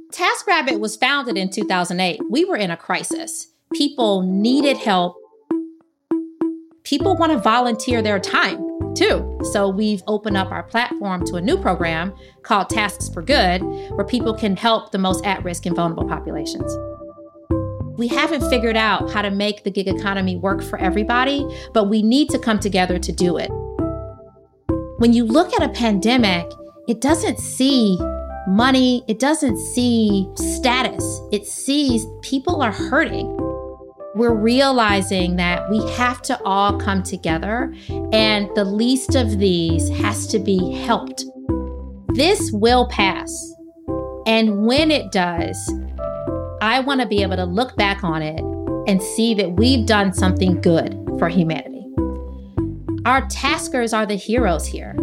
TaskRabbit was founded in 2008. We were in a crisis. People needed help. People want to volunteer their time too. So we've opened up our platform to a new program called Tasks for Good, where people can help the most at-risk and vulnerable populations. We haven't figured out how to make the gig economy work for everybody, but we need to come together to do it. When you look at a pandemic, it doesn't see money, it doesn't see status, it sees people are hurting. We're realizing that we have to all come together, and the least of these has to be helped. This will pass. And when it does, I want to be able to look back on it and see that we've done something good for humanity. Our taskers are the heroes here.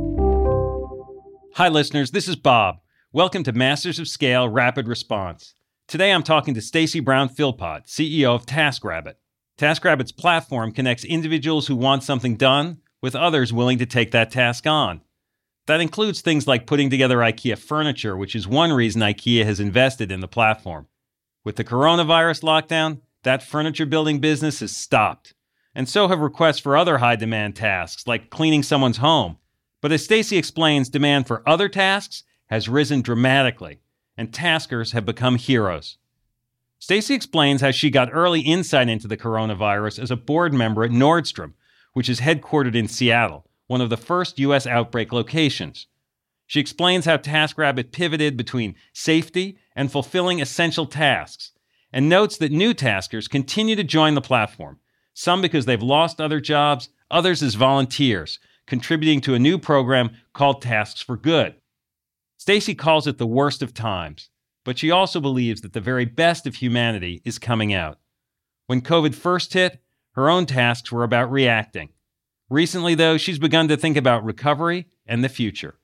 Hi, listeners. This is Bob. Welcome to Masters of Scale Rapid Response. Today, I'm talking to Stacy Brown-Philpott, CEO of TaskRabbit. TaskRabbit's platform connects individuals who want something done with others willing to take that task on. That includes things like putting together IKEA furniture, which is one reason IKEA has invested in the platform. With the coronavirus lockdown, that furniture building business has stopped. And so have requests for other high-demand tasks, like cleaning someone's home. But as Stacy explains, demand for other tasks has risen dramatically, and taskers have become heroes. Stacy explains how she got early insight into the coronavirus as a board member at Nordstrom, which is headquartered in Seattle, one of the first U.S. outbreak locations. She explains how TaskRabbit pivoted between safety and fulfilling essential tasks, and notes that new taskers continue to join the platform, some because they've lost other jobs, others as volunteers, contributing to a new program called Tasks for Good. Stacy calls it the worst of times, but she also believes that the very best of humanity is coming out. When COVID first hit, her own tasks were about reacting. Recently, though, she's begun to think about recovery and the future.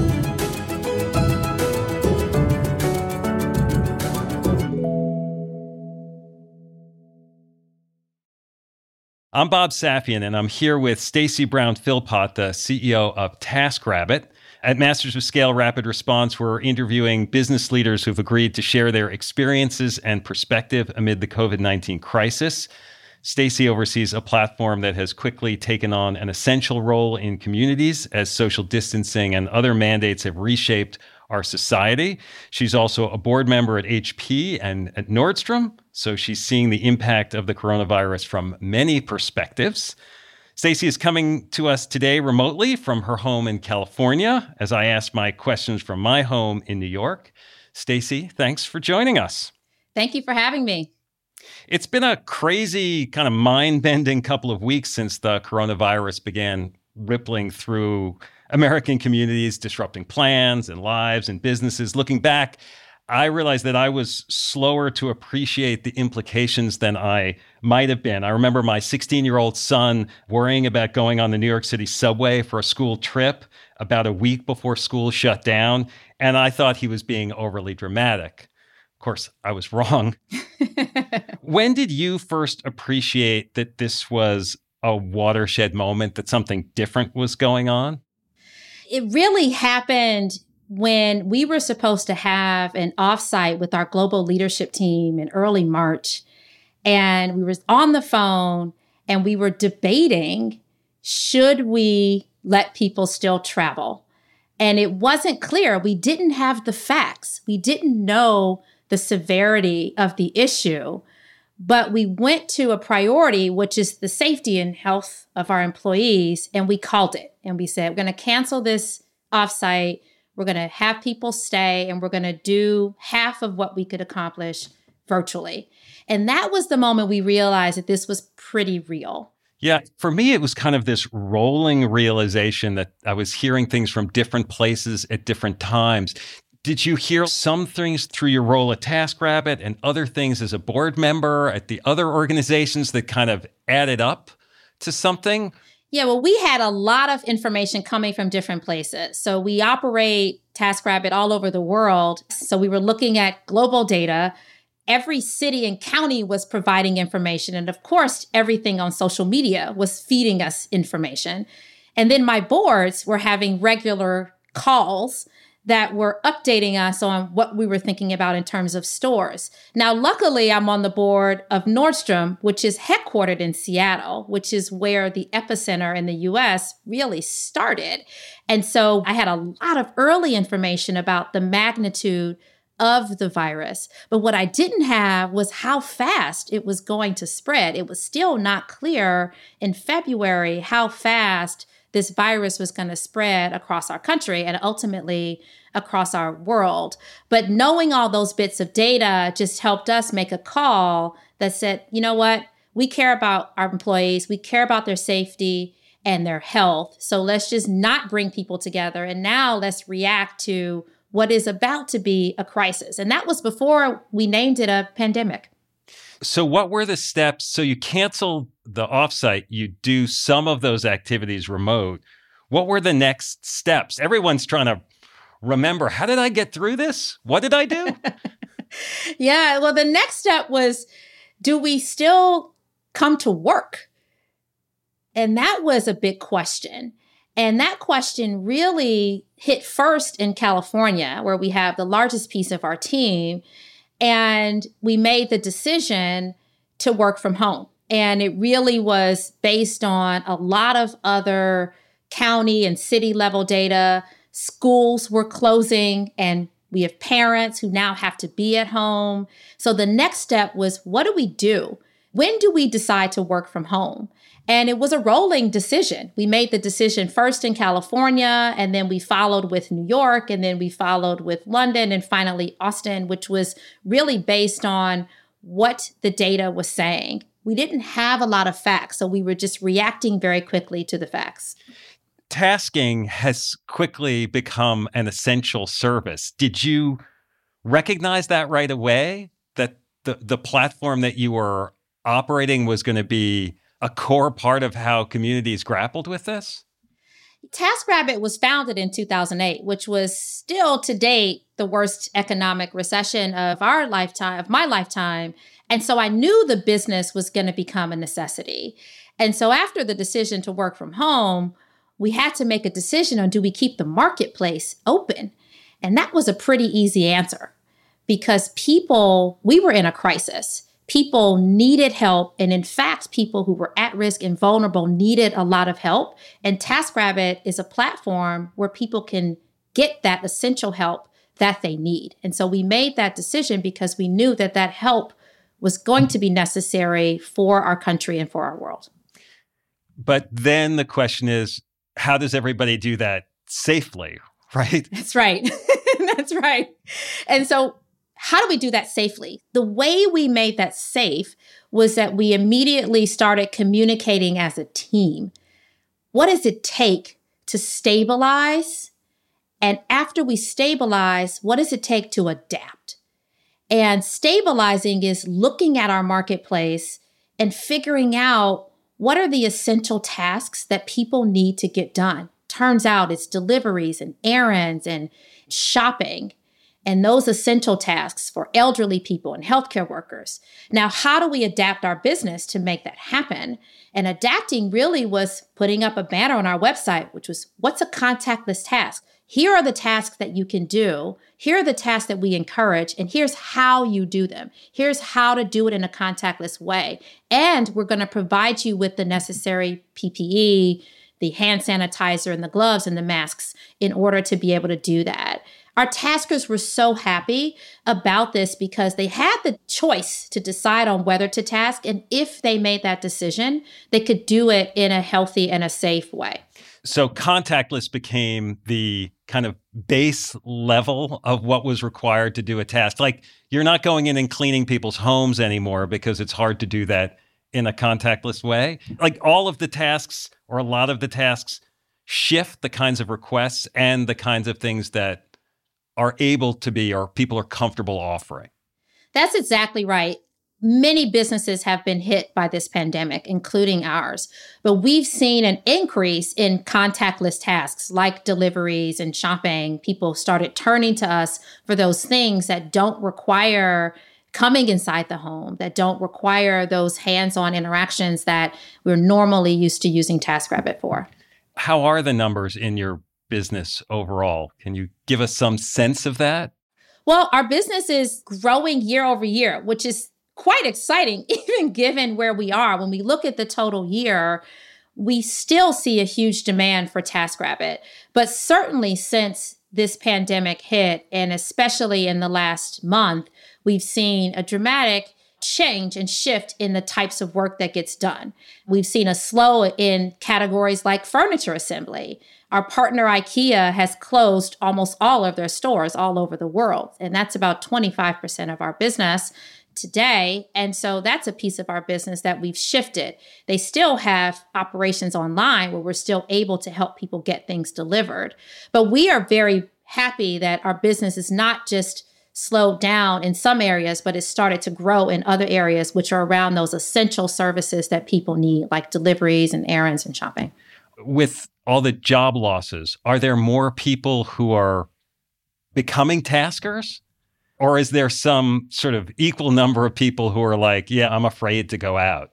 I'm Bob Safian, and I'm here with Stacy Brown-Philpott, the CEO of TaskRabbit. At Masters of Scale Rapid Response, we're interviewing business leaders who've agreed to share their experiences and perspective amid the COVID-19 crisis. Stacy oversees a platform that has quickly taken on an essential role in communities as social distancing and other mandates have reshaped our society. She's also a board member at HP and at Nordstrom, so she's seeing the impact of the coronavirus from many perspectives. Stacy is coming to us today remotely from her home in California, as I ask my questions from my home in New York. Stacy, thanks for joining us. Thank you for having me. It's been a crazy, kind of mind-bending couple of weeks since the coronavirus began rippling through American communities, disrupting plans and lives and businesses. Looking back, I realized that I was slower to appreciate the implications than I might have been. I remember my 16-year-old son worrying about going on the New York City subway for a school trip about a week before school shut down, and I thought he was being overly dramatic. Of course, I was wrong. When did you first appreciate that this was a watershed moment, that something different was going on? It really happened when we were supposed to have an offsite with our global leadership team in early March, and we were on the phone and we were debating, should we let people still travel? And it wasn't clear. We didn't have the facts. We didn't know the severity of the issue, but we went to a priority, which is the safety and health of our employees, and we called it. And we said, we're going to cancel this offsite. We're going to have people stay, and we're going to do half of what we could accomplish virtually. And that was the moment we realized that this was pretty real. Yeah, for me, it was kind of this rolling realization that I was hearing things from different places at different times. Did you hear some things through your role at TaskRabbit and other things as a board member at the other organizations that kind of added up to something? Yeah, well, we had a lot of information coming from different places. So we operate TaskRabbit all over the world. So we were looking at global data. Every city and county was providing information. And of course, everything on social media was feeding us information. And then my boards were having regular calls that were updating us on what we were thinking about in terms of stores. Now, luckily, I'm on the board of Nordstrom, which is headquartered in Seattle, which is where the epicenter in the US really started. And so I had a lot of early information about the magnitude of the virus. But what I didn't have was how fast it was going to spread. It was still not clear in February how fast this virus was going to spread across our country and ultimately across our world. But knowing all those bits of data just helped us make a call that said, you know what? We care about our employees. We care about their safety and their health. So let's just not bring people together. And now let's react to what is about to be a crisis. And that was before we named it a pandemic. So what were the steps? So you canceled the offsite, you do some of those activities remote. What were the next steps? Everyone's trying to remember, how did I get through this? What did I do? Yeah, well, the next step was, do we still come to work? And that was a big question. And that question really hit first in California, where we have the largest piece of our team. And we made the decision to work from home. And it really was based on a lot of other county and city level data. Schools were closing, and we have parents who now have to be at home. So the next step was, what do we do? When do we decide to work from home? And it was a rolling decision. We made the decision first in California, and then we followed with New York, and then we followed with London, and finally Austin, which was really based on what the data was saying. We didn't have a lot of facts, so we were just reacting very quickly to the facts. Tasking has quickly become an essential service. Did you recognize that right away, that the platform that you were operating was going to be a core part of how communities grappled with this? TaskRabbit was founded in 2008, which was still to date the worst economic recession of our lifetime, of my lifetime. And so I knew the business was going to become a necessity. And so after the decision to work from home, we had to make a decision on, do we keep the marketplace open? And that was a pretty easy answer, because we were in a crisis. People needed help. And in fact, people who were at risk and vulnerable needed a lot of help. And TaskRabbit is a platform where people can get that essential help that they need. And so we made that decision because we knew that that help was going to be necessary for our country and for our world. But then the question is, how does everybody do that safely, right? That's right. That's right. And so how do we do that safely? The way we made that safe was that we immediately started communicating as a team. What does it take to stabilize? And after we stabilize, what does it take to adapt? And stabilizing is looking at our marketplace and figuring out what are the essential tasks that people need to get done. Turns out it's deliveries and errands and shopping, and those essential tasks for elderly people and healthcare workers. Now, how do we adapt our business to make that happen? And adapting really was putting up a banner on our website, which was, what's a contactless task? Here are the tasks that you can do. Here are the tasks that we encourage, and here's how you do them. Here's how to do it in a contactless way. And we're going to provide you with the necessary PPE, the hand sanitizer and the gloves and the masks in order to be able to do that. Our taskers were so happy about this because they had the choice to decide on whether to task. And if they made that decision, they could do it in a healthy and a safe way. So contactless became the kind of base level of what was required to do a task. Like, you're not going in and cleaning people's homes anymore because it's hard to do that in a contactless way. Like, all of the tasks, or a lot of the tasks, shift the kinds of requests and the kinds of things that are able to be, or people are comfortable offering. That's exactly right. Many businesses have been hit by this pandemic, including ours. But we've seen an increase in contactless tasks like deliveries and shopping. People started turning to us for those things that don't require coming inside the home, that don't require those hands-on interactions that we're normally used to using TaskRabbit for. How are the numbers in your business overall? Can you give us some sense of that? Well, our business is growing year over year, which is quite exciting, even given where we are. When we look at the total year, we still see a huge demand for TaskRabbit. But certainly since this pandemic hit, and especially in the last month, we've seen a dramatic change and shift in the types of work that gets done. We've seen a slow in categories like furniture assembly. Our partner IKEA has closed almost all of their stores all over the world, and that's about 25% of our business today. And so that's a piece of our business that we've shifted. They still have operations online where we're still able to help people get things delivered. But we are very happy that our business is not just slowed down in some areas, but it's started to grow in other areas, which are around those essential services that people need, like deliveries and errands and shopping. With all the job losses, are there more people who are becoming taskers? Or is there some sort of equal number of people who are like, yeah, I'm afraid to go out?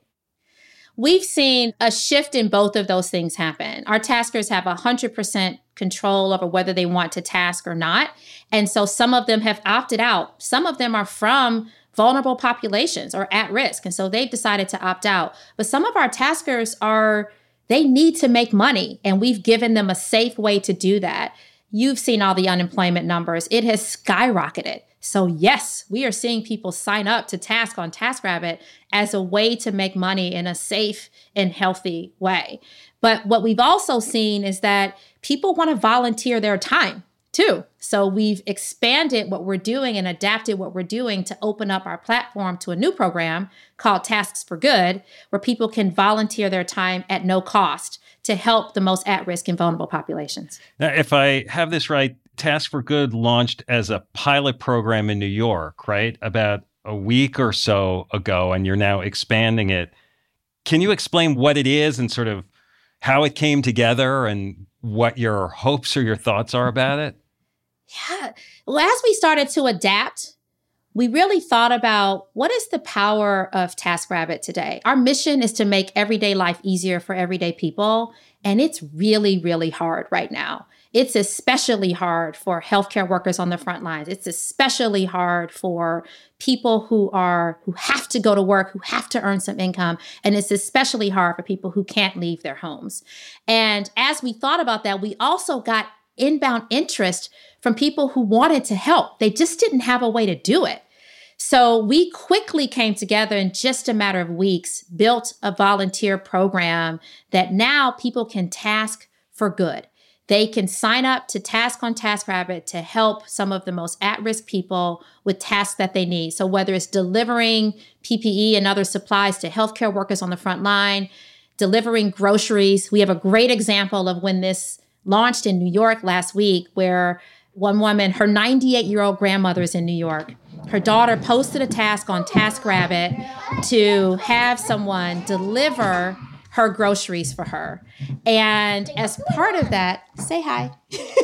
We've seen a shift in both of those things happen. Our taskers have 100% control over whether they want to task or not. And so some of them have opted out. Some of them are from vulnerable populations or at risk. And so they've decided to opt out. But some of our taskers they need to make money. And we've given them a safe way to do that. You've seen all the unemployment numbers. It has skyrocketed. So yes, we are seeing people sign up to task on TaskRabbit as a way to make money in a safe and healthy way. But what we've also seen is that people want to volunteer their time too. So we've expanded what we're doing and adapted what we're doing to open up our platform to a new program called Tasks for Good, where people can volunteer their time at no cost to help the most at-risk and vulnerable populations. Now, if I have this right, Task for Good launched as a pilot program in New York, right? About a week or so ago, and you're now expanding it. Can you explain what it is and sort of how it came together and what your hopes or your thoughts are about it? Yeah. Well, as we started to adapt, we really thought about what is the power of TaskRabbit today? Our mission is to make everyday life easier for everyday people. And it's really, really hard right now. It's especially hard for healthcare workers on the front lines. It's especially hard for people who have to go to work, who have to earn some income. And it's especially hard for people who can't leave their homes. And as we thought about that, we also got inbound interest from people who wanted to help. They just didn't have a way to do it. So we quickly came together in just a matter of weeks, built a volunteer program that now people can task for good. They can sign up to task on TaskRabbit to help some of the most at-risk people with tasks that they need. So whether it's delivering PPE and other supplies to healthcare workers on the front line, delivering groceries. We have a great example of when this launched in New York last week, where one woman, her 98-year-old grandmother is in New York. Her daughter posted a task on TaskRabbit to have someone deliver her groceries for her. And as part of that, say hi.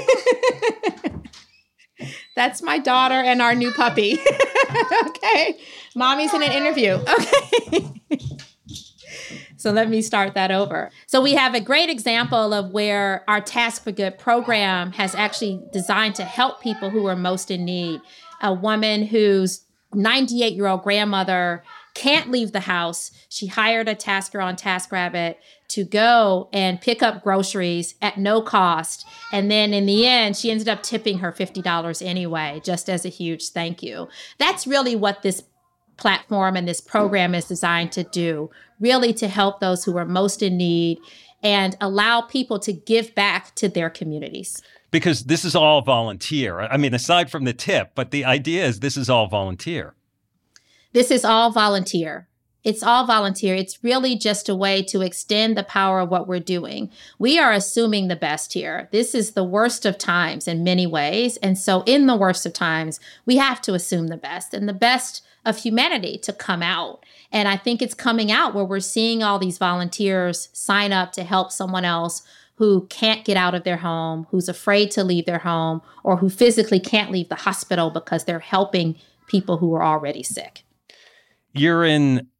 That's my daughter and our new puppy. Okay. Mommy's in an interview. Okay. So let me start that over. So we have a great example of where our Task for Good program has actually designed to help people who are most in need. A woman whose 98-year-old grandmother can't leave the house. She hired a tasker on TaskRabbit to go and pick up groceries at no cost. And then in the end, she ended up tipping her $50 anyway, just as a huge thank you. That's really what this platform and this program is designed to do, really to help those who are most in need and allow people to give back to their communities. Because this is all volunteer. I mean, aside from the tip, but the idea is this is all volunteer. This is all volunteer. It's all volunteer. It's really just a way to extend the power of what we're doing. We are assuming the best here. This is the worst of times in many ways. And so in the worst of times, we have to assume the best and the best of humanity to come out. And I think it's coming out where we're seeing all these volunteers sign up to help someone else who can't get out of their home, who's afraid to leave their home, or who physically can't leave the hospital because they're helping people who are already sick. You're in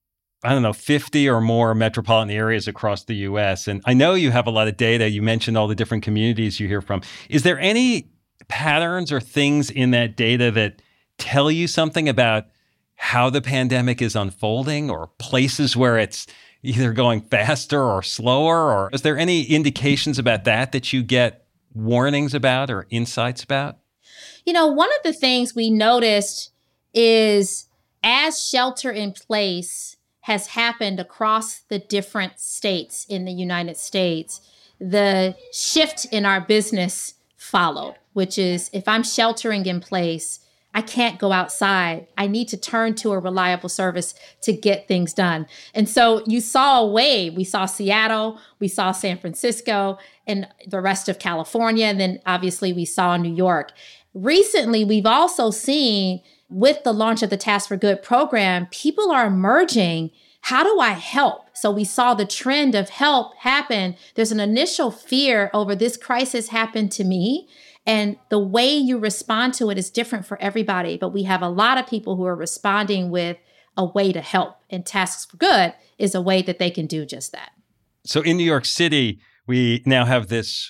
I don't know, 50 or more metropolitan areas across the US. And I know you have a lot of data. You mentioned all the different communities you hear from. Is there any patterns or things in that data that tell you something about how the pandemic is unfolding, or places where it's either going faster or slower? Or is there any indications about that you get warnings about or insights about? One of the things we noticed is as shelter in place has happened across the different states in the United States, the shift in our business followed, which is if I'm sheltering in place, I can't go outside. I need to turn to a reliable service to get things done. And so you saw a wave. We saw Seattle, we saw San Francisco, and the rest of California. And then obviously we saw New York. Recently, we've also seen with the launch of the Task for Good program, people are emerging. How do I help? So we saw the trend of help happen. There's an initial fear over this crisis happened to me. And the way you respond to it is different for everybody. But we have a lot of people who are responding with a way to help. And Tasks for Good is a way that they can do just that. So in New York City, we now have this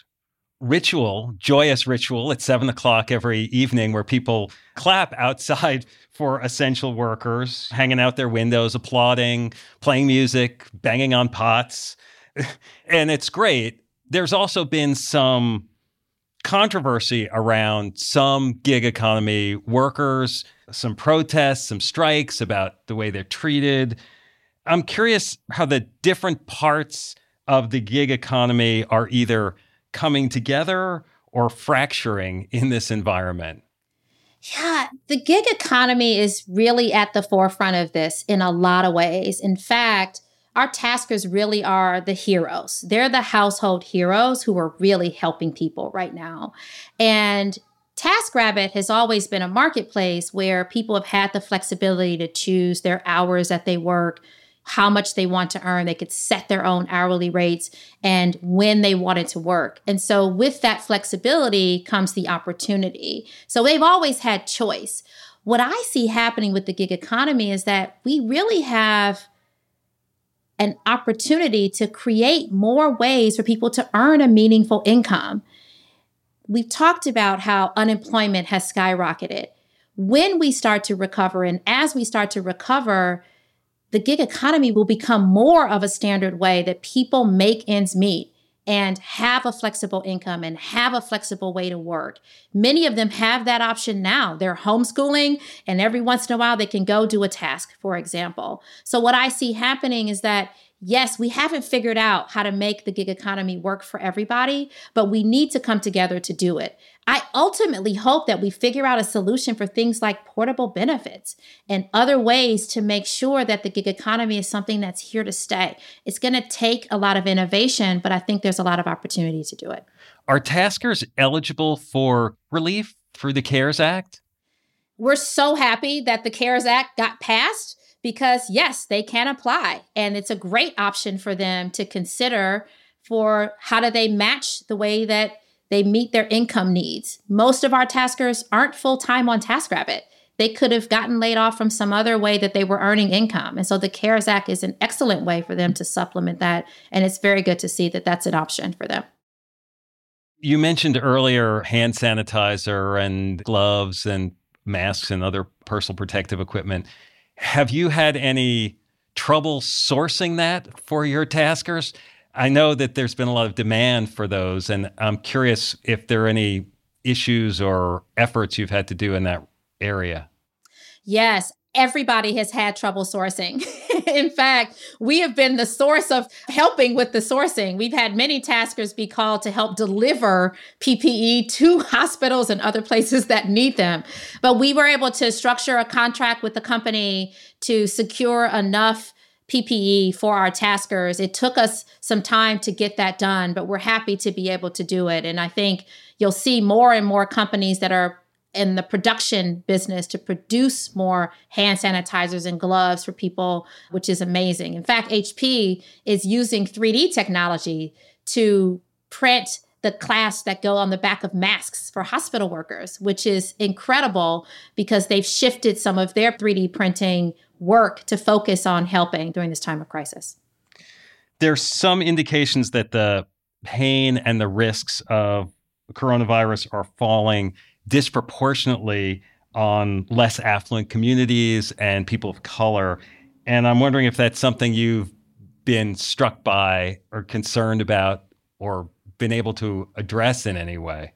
joyous ritual at 7:00 every evening where people clap outside for essential workers, hanging out their windows, applauding, playing music, banging on pots. And it's great. There's also been some controversy around some gig economy workers, some protests, some strikes about the way they're treated. I'm curious how the different parts of the gig economy are either coming together or fracturing in this environment. Yeah, the gig economy is really at the forefront of this in a lot of ways. In fact, our taskers really are the heroes. They're the household heroes who are really helping people right now. And TaskRabbit has always been a marketplace where people have had the flexibility to choose their hours that they work, how much they want to earn. They could set their own hourly rates and when they wanted to work. And so with that flexibility comes the opportunity. So they've always had choice. What I see happening with the gig economy is that we really have an opportunity to create more ways for people to earn a meaningful income. We've talked about how unemployment has skyrocketed. When we start to recover, and as we start to recover, the gig economy will become more of a standard way that people make ends meet and have a flexible income and have a flexible way to work. Many of them have that option now. They're homeschooling, and every once in a while they can go do a task, for example. So what I see happening is that, yes, we haven't figured out how to make the gig economy work for everybody, but we need to come together to do it. I ultimately hope that we figure out a solution for things like portable benefits and other ways to make sure that the gig economy is something that's here to stay. It's going to take a lot of innovation, but I think there's a lot of opportunity to do it. Are taskers eligible for relief through the CARES Act? We're so happy that the CARES Act got passed because, yes, they can apply. And it's a great option for them to consider for how do they match the way that they meet their income needs. Most of our taskers aren't full-time on TaskRabbit. They could have gotten laid off from some other way that they were earning income. And so the CARES Act is an excellent way for them to supplement that. And it's very good to see that that's an option for them. You mentioned earlier hand sanitizer and gloves and masks and other personal protective equipment. Have you had any trouble sourcing that for your taskers? I know that there's been a lot of demand for those, and I'm curious if there are any issues or efforts you've had to do in that area. Yes, everybody has had trouble sourcing. In fact, we have been the source of helping with the sourcing. We've had many taskers be called to help deliver PPE to hospitals and other places that need them. But we were able to structure a contract with the company to secure enough PPE for our taskers. It took us some time to get that done, but we're happy to be able to do it. And I think you'll see more and more companies that are in the production business to produce more hand sanitizers and gloves for people, which is amazing. In fact, HP is using 3D technology to print the clasp that go on the back of masks for hospital workers, which is incredible because they've shifted some of their 3D printing work to focus on helping during this time of crisis. There's some indications that the pain and the risks of coronavirus are falling disproportionately on less affluent communities and people of color. And I'm wondering if that's something you've been struck by or concerned about or been able to address in any way.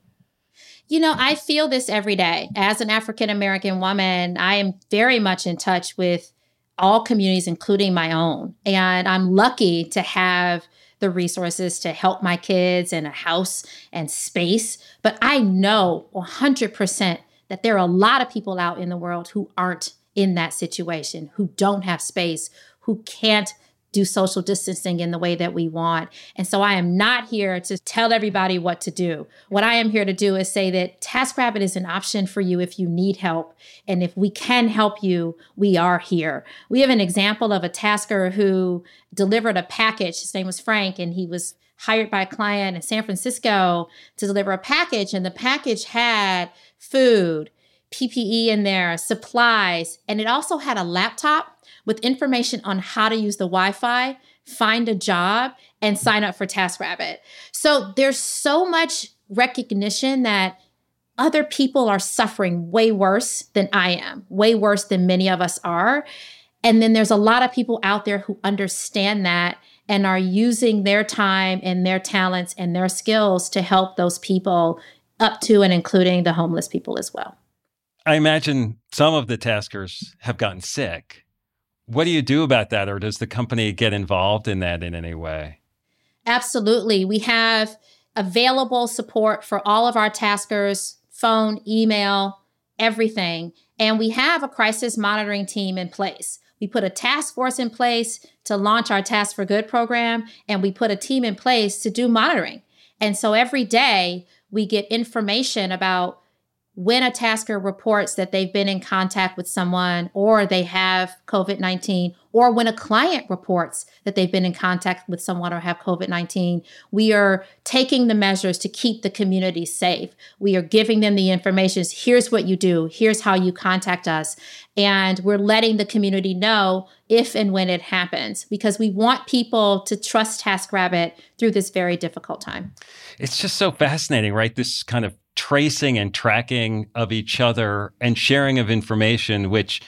I feel this every day. As an African-American woman, I am very much in touch with all communities, including my own. And I'm lucky to have the resources to help my kids and a house and space. But I know 100% that there are a lot of people out in the world who aren't in that situation, who don't have space, who can't do social distancing in the way that we want. And so I am not here to tell everybody what to do. What I am here to do is say that TaskRabbit is an option for you if you need help. And if we can help you, we are here. We have an example of a tasker who delivered a package. His name was Frank, and he was hired by a client in San Francisco to deliver a package. And the package had food, PPE in there, supplies, and it also had a laptop with information on how to use the Wi-Fi, find a job, and sign up for TaskRabbit. So there's so much recognition that other people are suffering way worse than I am, way worse than many of us are. And then there's a lot of people out there who understand that and are using their time and their talents and their skills to help those people, up to and including the homeless people as well. I imagine some of the taskers have gotten sick. What do you do about that? Or does the company get involved in that in any way? Absolutely. We have available support for all of our taskers, phone, email, everything. And we have a crisis monitoring team in place. We put a task force in place to launch our Task for Good program, and we put a team in place to do monitoring. And so every day we get information about when a tasker reports that they've been in contact with someone or they have COVID-19, or when a client reports that they've been in contact with someone or have COVID-19, we are taking the measures to keep the community safe. We are giving them the information. Here's what you do. Here's how you contact us. And we're letting the community know if and when it happens, because we want people to trust TaskRabbit through this very difficult time. It's just so fascinating, right? This kind of tracing and tracking of each other and sharing of information, which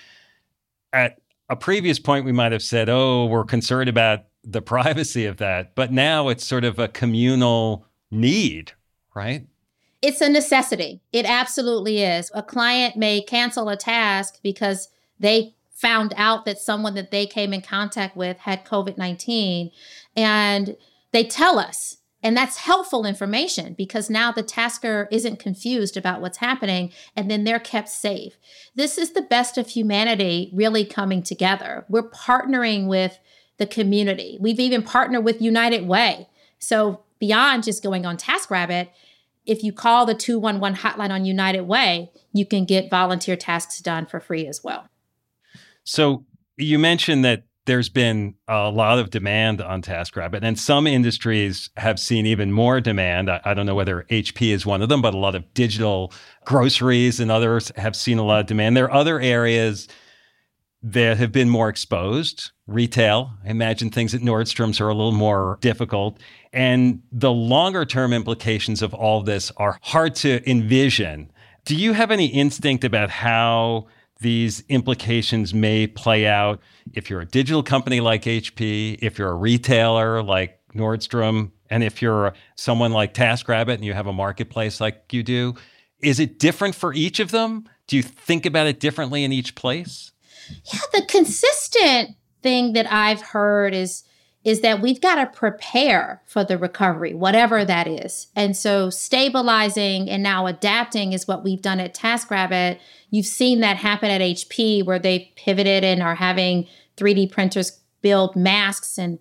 at a previous point we might have said, oh, we're concerned about the privacy of that. But now it's sort of a communal need, right? It's a necessity. It absolutely is. A client may cancel a task because they found out that someone that they came in contact with had COVID-19, and they tell us. And that's helpful information because now the tasker isn't confused about what's happening, and then they're kept safe. This is the best of humanity really coming together. We're partnering with the community. We've even partnered with United Way. So beyond just going on TaskRabbit, if you call the 211 hotline on United Way, you can get volunteer tasks done for free as well. So you mentioned that there's been a lot of demand on TaskRabbit, and some industries have seen even more demand. I don't know whether HP is one of them, but a lot of digital groceries and others have seen a lot of demand. There are other areas that have been more exposed. Retail, I imagine things at Nordstrom's are a little more difficult. And the longer term implications of all this are hard to envision. Do you have any instinct about how these implications may play out if you're a digital company like HP, if you're a retailer like Nordstrom, and if you're someone like TaskRabbit and you have a marketplace like you do? Is it different for each of them? Do you think about it differently in each place? Yeah, the consistent thing that I've heard is that we've got to prepare for the recovery, whatever that is. And so stabilizing and now adapting is what we've done at TaskRabbit. You've seen that happen at HP where they pivoted and are having 3D printers build masks and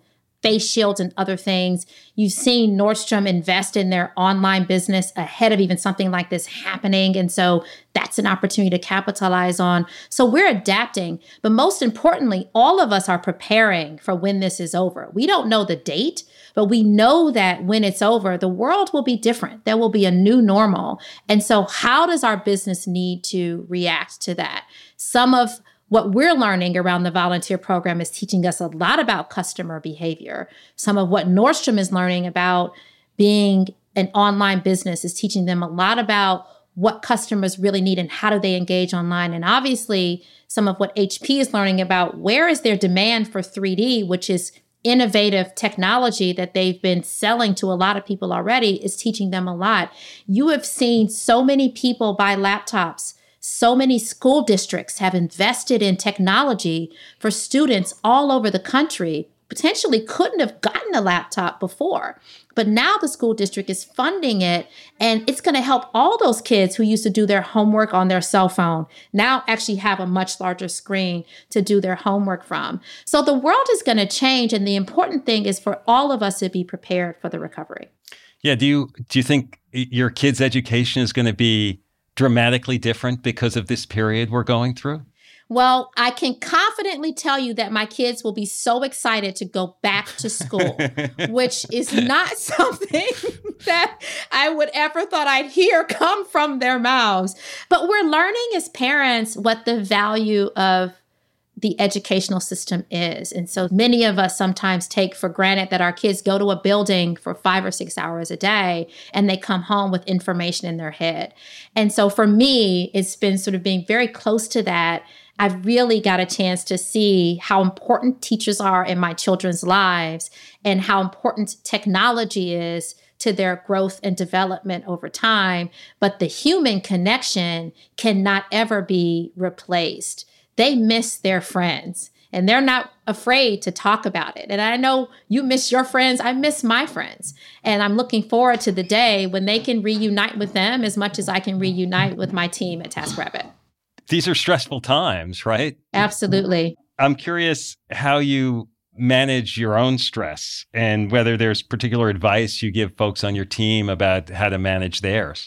face shields and other things. You've seen Nordstrom invest in their online business ahead of even something like this happening. And so that's an opportunity to capitalize on. So we're adapting. But most importantly, all of us are preparing for when this is over. We don't know the date, but we know that when it's over, the world will be different. There will be a new normal. And so how does our business need to react to that? Some of what we're learning around the volunteer program is teaching us a lot about customer behavior. Some of what Nordstrom is learning about being an online business is teaching them a lot about what customers really need and how do they engage online. And obviously, some of what HP is learning about where is their demand for 3D, which is innovative technology that they've been selling to a lot of people already, is teaching them a lot. You have seen so many people buy laptops. So many school districts have invested in technology for students all over the country, potentially couldn't have gotten a laptop before. But now the school district is funding it, and it's going to help all those kids who used to do their homework on their cell phone now actually have a much larger screen to do their homework from. So the world is going to change, and the important thing is for all of us to be prepared for the recovery. Yeah. Do you think your kids' education is going to be dramatically different because of this period we're going through? Well, I can confidently tell you that my kids will be so excited to go back to school, which is not something that I would ever thought I'd hear come from their mouths. But we're learning as parents what the value of the educational system is. And so many of us sometimes take for granted that our kids go to a building for 5 or 6 hours a day and they come home with information in their head. And so for me, it's been sort of being very close to that. I've really got a chance to see how important teachers are in my children's lives and how important technology is to their growth and development over time. But the human connection cannot ever be replaced. They miss their friends and they're not afraid to talk about it. And I know you miss your friends. I miss my friends. And I'm looking forward to the day when they can reunite with them as much as I can reunite with my team at TaskRabbit. These are stressful times, right? Absolutely. I'm curious how you manage your own stress and whether there's particular advice you give folks on your team about how to manage theirs.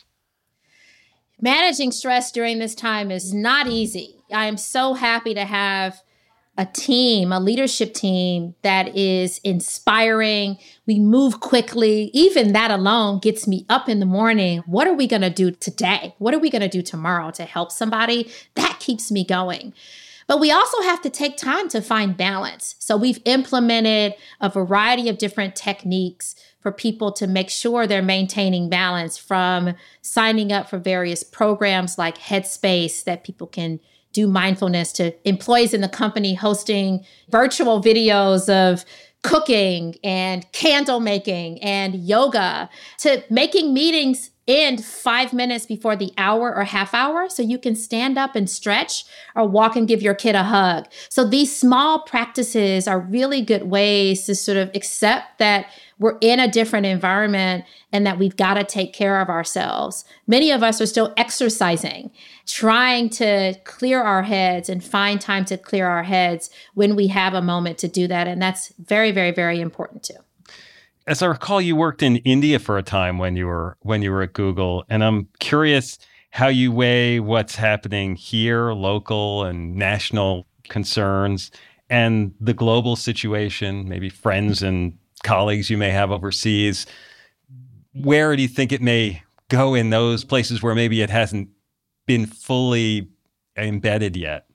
Managing stress during this time is not easy. I am so happy to have a team, a leadership team that is inspiring. We move quickly. Even that alone gets me up in the morning. What are we going to do today? What are we going to do tomorrow to help somebody? That keeps me going. But we also have to take time to find balance. So we've implemented a variety of different techniques for people to make sure they're maintaining balance, from signing up for various programs like Headspace that people can do mindfulness, to employees in the company hosting virtual videos of cooking and candle making and yoga, to making meetings end 5 minutes before the hour or half hour so you can stand up and stretch or walk and give your kid a hug. So these small practices are really good ways to sort of accept that we're in a different environment and that we've got to take care of ourselves. Many of us are still exercising, trying to clear our heads and find time to clear our heads when we have a moment to do that. And that's very, very, very important too. As I recall, you worked in India for a time when you were at Google, and I'm curious how you weigh what's happening here, local and national concerns, and the global situation, maybe friends and colleagues you may have overseas. Where do you think it may go in those places where maybe it hasn't been fully embedded yet?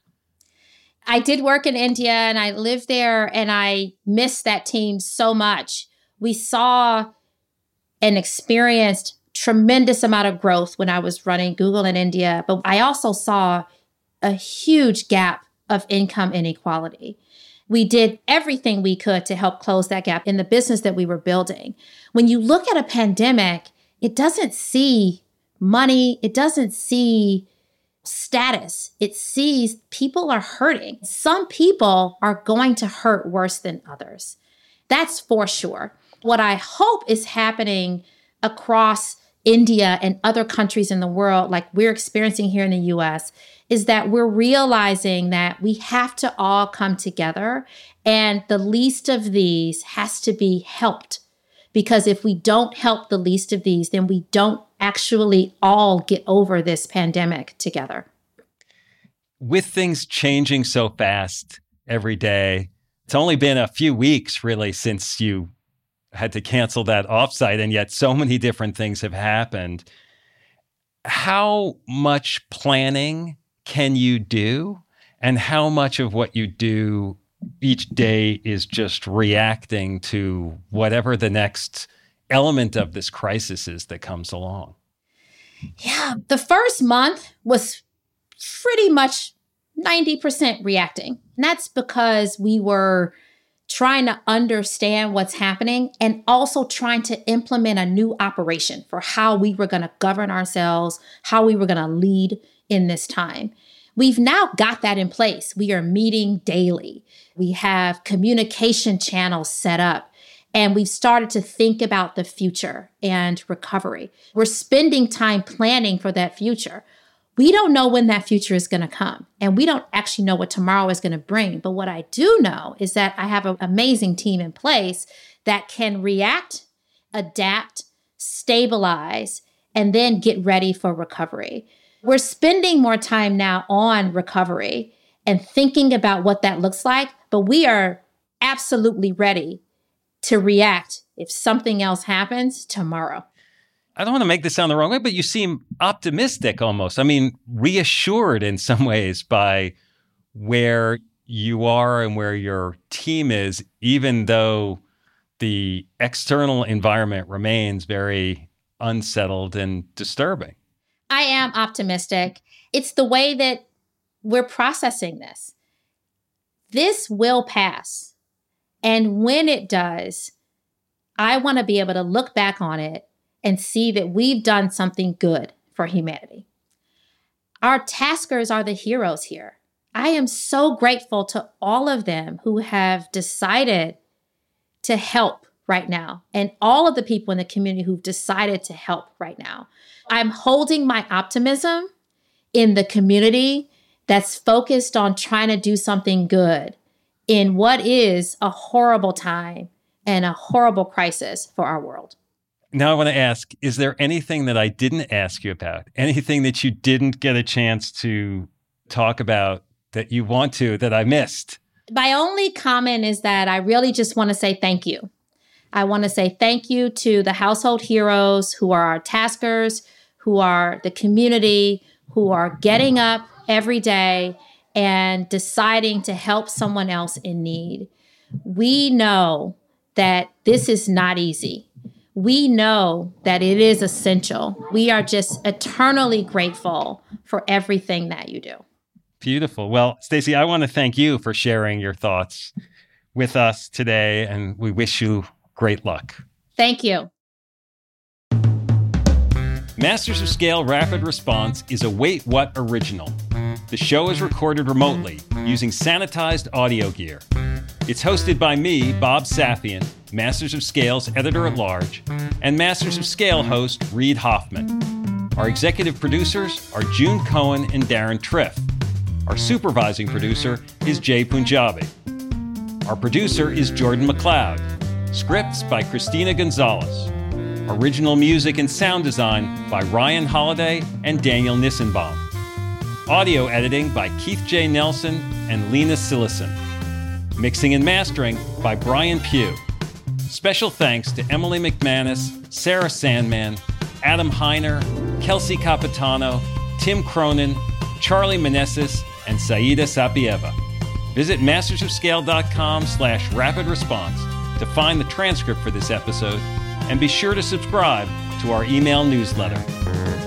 I did work in India and I lived there, and I miss that team so much. We saw and experienced tremendous amount of growth when I was running Google in India, but I also saw a huge gap of income inequality. We did everything we could to help close that gap in the business that we were building. When you look at a pandemic, it doesn't see money, it doesn't see status, it sees people are hurting. Some people are going to hurt worse than others. That's for sure. What I hope is happening across India and other countries in the world, like we're experiencing here in the US, is that we're realizing that we have to all come together, and the least of these has to be helped. Because if we don't help the least of these, then we don't actually all get over this pandemic together. With things changing so fast every day, it's only been a few weeks really since you had to cancel that offsite, and yet so many different things have happened. How much planning can you do? And how much of what you do each day is just reacting to whatever the next element of this crisis is that comes along? Yeah, the first month was pretty much 90% reacting. And that's because we were trying to understand what's happening and also trying to implement a new operation for how we were going to govern ourselves, how we were going to lead in this time. We've now got that in place. We are meeting daily. We have communication channels set up, and we've started to think about the future and recovery. We're spending time planning for that future. We don't know when that future is going to come, and we don't actually know what tomorrow is going to bring. But what I do know is that I have an amazing team in place that can react, adapt, stabilize, and then get ready for recovery. We're spending more time now on recovery and thinking about what that looks like, but we are absolutely ready to react if something else happens tomorrow. I don't want to make this sound the wrong way, but you seem optimistic almost. I mean, reassured in some ways by where you are and where your team is, even though the external environment remains very unsettled and disturbing. I am optimistic. It's the way that we're processing this. This will pass. And when it does, I want to be able to look back on it and see that we've done something good for humanity. Our taskers are the heroes here. I am so grateful to all of them who have decided to help right now, and all of the people in the community who've decided to help right now. I'm holding my optimism in the community that's focused on trying to do something good in what is a horrible time and a horrible crisis for our world. Now I want to ask, is there anything that I didn't ask you about? Anything that you didn't get a chance to talk about that you want to, that I missed? My only comment is that I really just want to say thank you. I want to say thank you to the household heroes who are our taskers, who are the community, who are getting up every day and deciding to help someone else in need. We know that this is not easy. We know that it is essential. We are just eternally grateful for everything that you do. Beautiful. Well, Stacey, I want to thank you for sharing your thoughts with us today, and we wish you great luck. Thank you. Masters of Scale Rapid Response is a Wait What original. The show is recorded remotely using sanitized audio gear. It's hosted by me, Bob Safian, Masters of Scale's editor-at-large, and Masters of Scale host Reid Hoffman. Our executive producers are June Cohen and Darren Triff. Our supervising producer is Jay Punjabi. Our producer is Jordan McLeod. Scripts by Christina Gonzalez. Original music and sound design by Ryan Holiday and Daniel Nissenbaum. Audio editing by Keith J. Nelson and Lena Sillison. Mixing and mastering by Brian Pugh. Special thanks to Emily McManus, Sarah Sandman, Adam Heiner, Kelsey Capitano, Tim Cronin, Charlie Meneses, and Saida Sapieva. Visit mastersofscale.com/rapid response to find the transcript for this episode, and be sure to subscribe to our email newsletter.